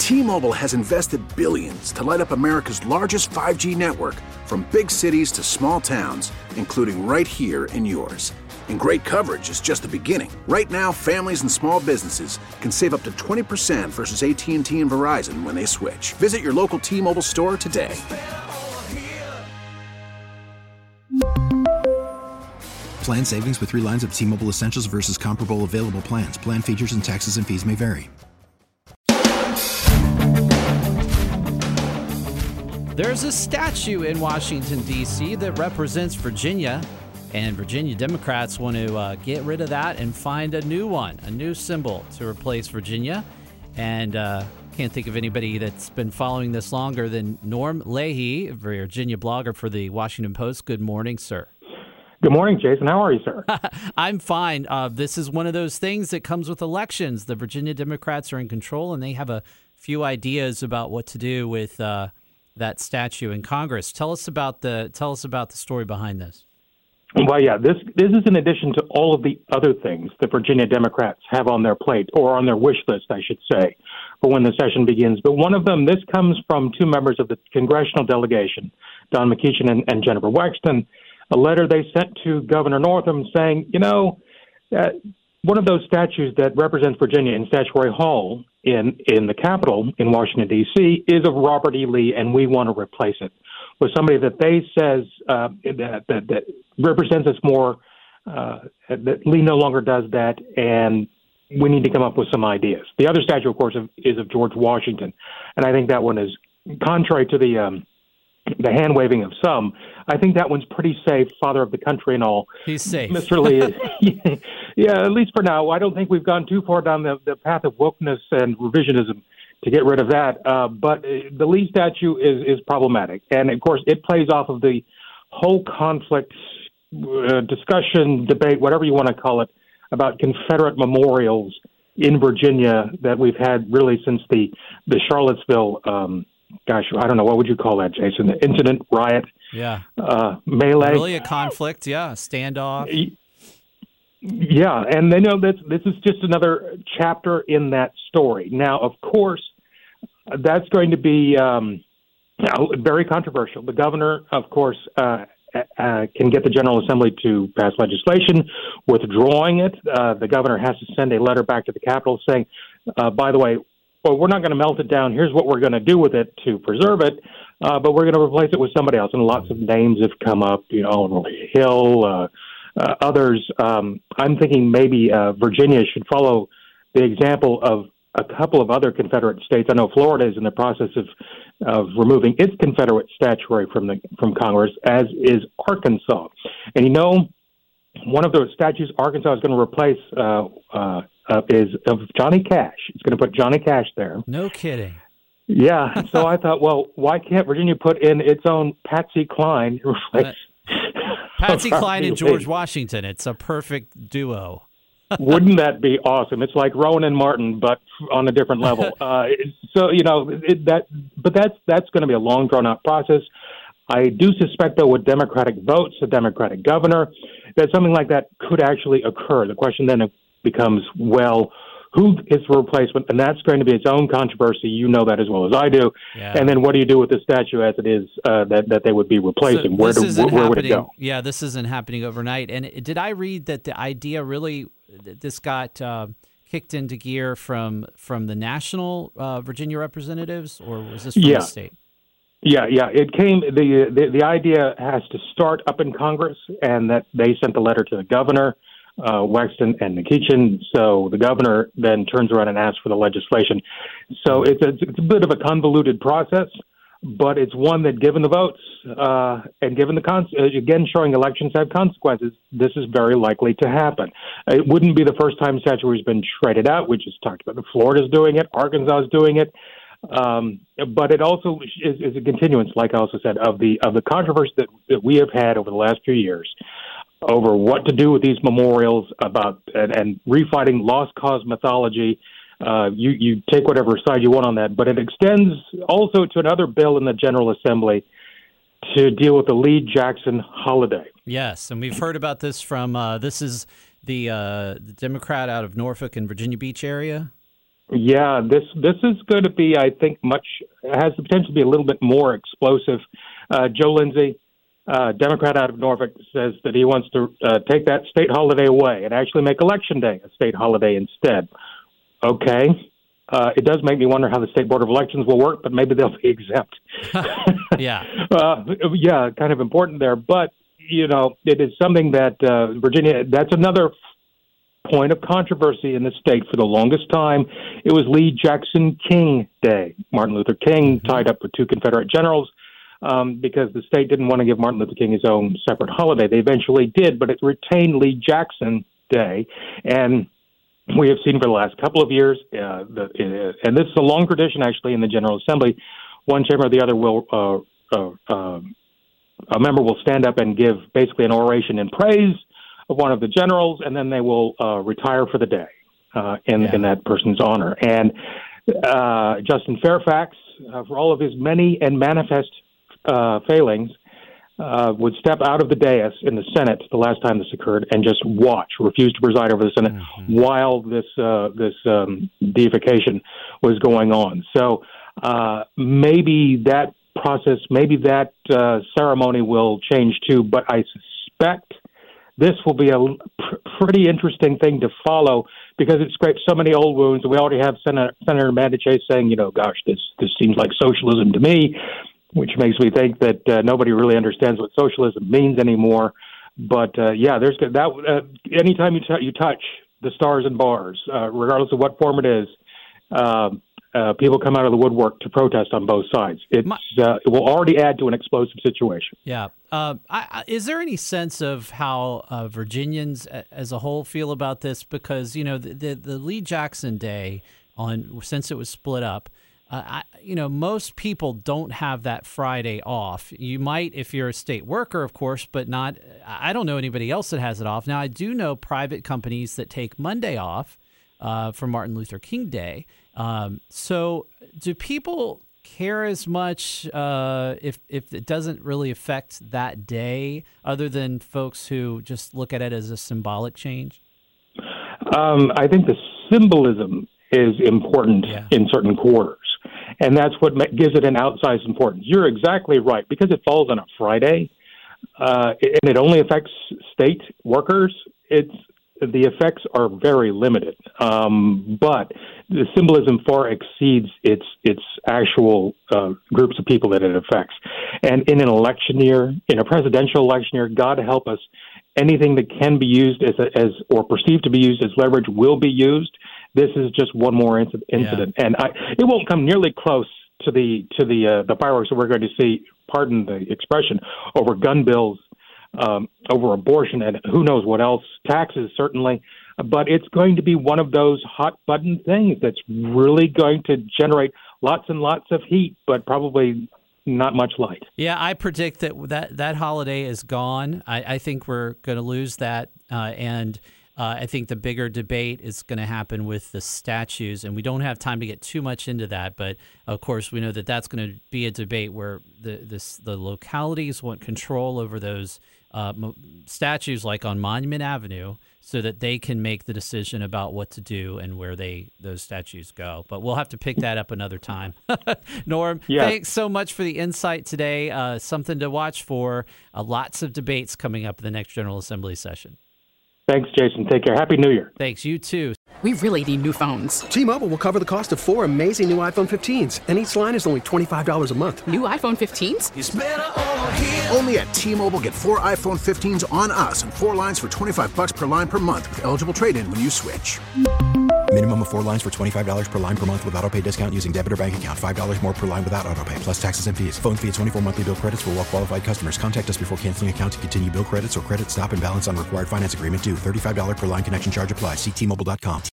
T-Mobile has invested billions to light up America's largest 5G network, from big cities to small towns, including right here in yours. And great coverage is just the beginning. Right now, families and small businesses can save up to 20% versus AT&T and Verizon when they switch. Visit your local T-Mobile store today. Plan savings with 3 lines of T-Mobile Essentials versus comparable available plans. Plan features and taxes and fees may vary. There's a statue in Washington, D.C. that represents Virginia, and Virginia Democrats want to get rid of that and find a new one, a new symbol to replace Virginia. And can't think of anybody that's been following this longer than Norm Leahy, a Virginia blogger for the Washington Post. Good morning, sir. Good morning, Jason. How are you, sir? I'm fine. This is one of those things that comes with elections. The Virginia Democrats are in control, and they have a few ideas about what to do with that statue in Congress. Tell us about the story behind this. Well, yeah, this is in addition to all of the other things the Virginia Democrats have on their plate, or on their wish list, I should say, for when the session begins. But one of them, this comes from 2 members of the congressional delegation, Don McEachin and Jennifer Wexton, a letter they sent to Governor Northam saying, one of those statues that represents Virginia in Statuary Hall in the Capitol in Washington, D.C., is of Robert E. Lee, and we want to replace it with somebody that they says that represents us more, that Lee no longer does that, and we need to come up with some ideas. The other statue, of course, is of George Washington, and I think that one is contrary to the hand-waving of some. I think that one's pretty safe, father of the country and all. He's safe. Mr. Lee, yeah, at least for now. I don't think we've gone too far down the path of wokeness and revisionism to get rid of that. But the Lee statue is problematic. And, of course, it plays off of the whole conflict, discussion, debate, whatever you want to call it, about Confederate memorials in Virginia that we've had really since the Charlottesville I don't know, what would you call that, Jason? The incident, riot, melee. Really a conflict, standoff. Yeah, and they know this is just another chapter in that story. Now, of course, that's going to be very controversial. The governor, of course, can get the General Assembly to pass legislation withdrawing it. The governor has to send a letter back to the Capitol saying, by the way, well, we're not going to melt it down. Here's what we're going to do with it to preserve it, but we're going to replace it with somebody else. And lots of names have come up, Emily Hill, others. I'm thinking maybe Virginia should follow the example of a couple of other Confederate states. I know Florida is in the process of removing its Confederate statuary from Congress, as is Arkansas. And one of those statues Arkansas is going to replace is of Johnny Cash. It's going to put Johnny Cash there. No kidding. Yeah. So I thought, well, why can't Virginia put in its own Patsy Cline? Patsy Cline and George Washington. It's a perfect duo. Wouldn't that be awesome? It's like Rowan and Martin, but on a different level. But that's going to be a long, drawn-out process. I do suspect, though, with Democratic votes, a Democratic governor, that something like that could actually occur. The question then becomes, well, who is the replacement? And that's going to be its own controversy. You know that as well as I do. Yeah. And then what do you do with the statue as it is that they would be replacing? So where would it go? Yeah, this isn't happening overnight. And did I read that the idea really, this got kicked into gear from the national Virginia representatives, or was this from the state? Yeah. It came. The idea has to start up in Congress, and that they sent the letter to the governor, Wexton and McEachin. So the governor then turns around and asks for the legislation. So it's a bit of a convoluted process, but it's one that, given the votes and given again showing elections have consequences, this is very likely to happen. It wouldn't be the first time statuary has been traded out. We just talked about Florida's doing it, Arkansas is doing it. But it also is a continuance, like I also said, of the controversy that we have had over the last few years over what to do with these memorials, about and refighting lost cause mythology. You take whatever side you want on that, but it extends also to another bill in the General Assembly to deal with the Lee Jackson holiday. Yes, and we've heard about this from this is the Democrat out of Norfolk and Virginia Beach area. Yeah, this is going to be, I think, has the potential to be a little bit more explosive. Joe Lindsay, Democrat out of Norfolk, says that he wants to take that state holiday away and actually make Election Day a state holiday instead. Okay. It does make me wonder how the State Board of Elections will work, but maybe they'll be exempt. Yeah. Yeah, kind of important there. But, it is something that Virginia, that's another point of controversy in the state for the longest time. It was Lee Jackson King Day. Martin Luther King tied up with two Confederate generals because the state didn't want to give Martin Luther King his own separate holiday. They eventually did, but it retained Lee Jackson Day. And we have seen for the last couple of years, and this is a long tradition actually in the General Assembly, one chamber or the other will, a member will stand up and give basically an oration in praise of one of the generals, and then they will retire for the day in that person's honor. And Justin Fairfax, for all of his many and manifest failings, would step out of the dais in the Senate the last time this occurred and just refuse to preside over the Senate while this deification was going on. So maybe that process, maybe that ceremony will change too, but I suspect this will be a pretty interesting thing to follow because it scrapes so many old wounds. We already have Senator Amanda Chase saying, gosh, this seems like socialism to me, which makes me think that nobody really understands what socialism means anymore. But there's that. Anytime you touch the stars and bars, regardless of what form it is, people come out of the woodwork to protest on both sides. It will already add to an explosive situation. Yeah. Is there any sense of how Virginians as a whole feel about this? Because, the Lee Jackson Day, since it was split up, most people don't have that Friday off. You might if you're a state worker, of course, but not. I don't know anybody else that has it off. Now, I do know private companies that take Monday off for Martin Luther King Day. So do people care as much if it doesn't really affect that day, other than folks who just look at it as a symbolic change? I think the symbolism is important in certain quarters. And that's what gives it an outsized importance. You're exactly right. Because it falls on a Friday, and it only affects state workers, the effects are very limited. But the symbolism far exceeds its actual groups of people that it affects. And in an election year, in a presidential election year, God help us, anything that can be used as or perceived to be used as leverage will be used. This is just one more incident, and it won't come nearly close to the fireworks that we're going to see. Pardon the expression, over gun bills, over abortion, and who knows what else. Taxes certainly, but it's going to be one of those hot button things that's really going to generate lots and lots of heat, but probably not much light. Yeah, I predict that holiday is gone. I think we're going to lose that, and I think the bigger debate is going to happen with the statues, and we don't have time to get too much into that. But of course, we know that that's going to be a debate where the localities want control over those statues, like on Monument Avenue, so that they can make the decision about what to do and where those statues go. But we'll have to pick that up another time. Norm, thanks so much for the insight today. Something to watch for. Lots of debates coming up in the next General Assembly session. Thanks, Jason. Take care. Happy New Year. Thanks. You too. We really need new phones. T-Mobile will cover the cost of 4 amazing new iPhone 15s, and each line is only $25 a month. New iPhone 15s? It's better over here. Only at T-Mobile, get 4 iPhone 15s on us and 4 lines for $25 per line per month with eligible trade-in when you switch. Minimum of 4 lines for $25 per line per month with auto-pay discount using debit or bank account. $5 more per line without auto-pay, plus taxes and fees. Phone fee at 24 monthly bill credits for well-qualified customers. Contact us before canceling account to continue bill credits or credit stop and balance on required finance agreement due. $35 per line connection charge applies. See T-Mobile.com.